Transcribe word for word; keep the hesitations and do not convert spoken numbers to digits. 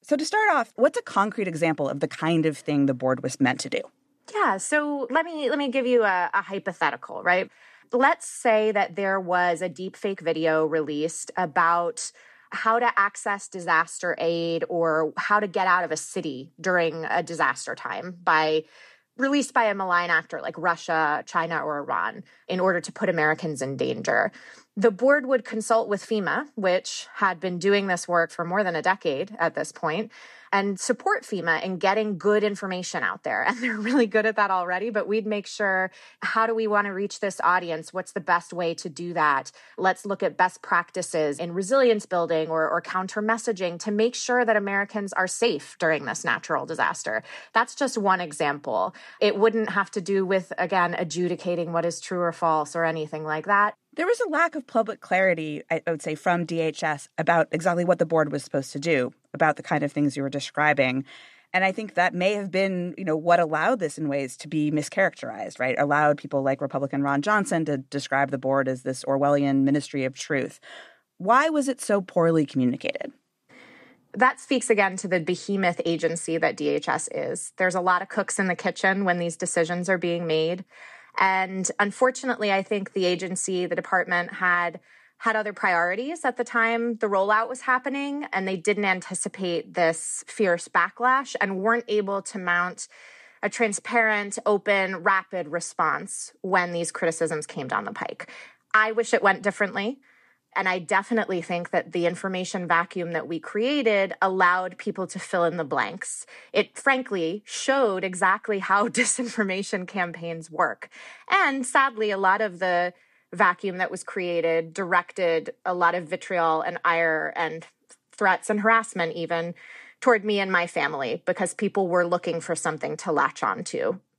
So to start off, what's a concrete example of the kind of thing the board was meant to do? Yeah, so let me let me give you a, a hypothetical, right? Let's say that there was a deepfake video released about how to access disaster aid or how to get out of a city during a disaster time by released by a malign actor like Russia, China, or Iran in order to put Americans in danger. The board would consult with FEMA, which had been doing this work for more than a decade at this point, and support FEMA in getting good information out there. And they're really good at that already, but we'd make sure, how do we want to reach this audience? What's the best way to do that? Let's look at best practices in resilience building or, or counter messaging to make sure that Americans are safe during this natural disaster. That's just one example. It wouldn't have to do with, again, adjudicating what is true or false or anything like that. There was a lack of public clarity, I would say, from D H S about exactly what the board was supposed to do, about the kind of things you were describing. And I think that may have been, you know, what allowed this in ways to be mischaracterized, right? Allowed people like Republican Ron Johnson to describe the board as this Orwellian ministry of truth. Why was it so poorly communicated? That speaks again to the behemoth agency that D H S is. There's a lot of cooks in the kitchen when these decisions are being made. And unfortunately, I think the agency, the department had had other priorities at the time the rollout was happening, and they didn't anticipate this fierce backlash and weren't able to mount a transparent, open, rapid response when these criticisms came down the pike. I wish it went differently. And I definitely think that the information vacuum that we created allowed people to fill in the blanks. It frankly showed exactly how disinformation campaigns work. And sadly, a lot of the vacuum that was created directed a lot of vitriol and ire and threats and harassment even toward me and my family because people were looking for something to latch onto.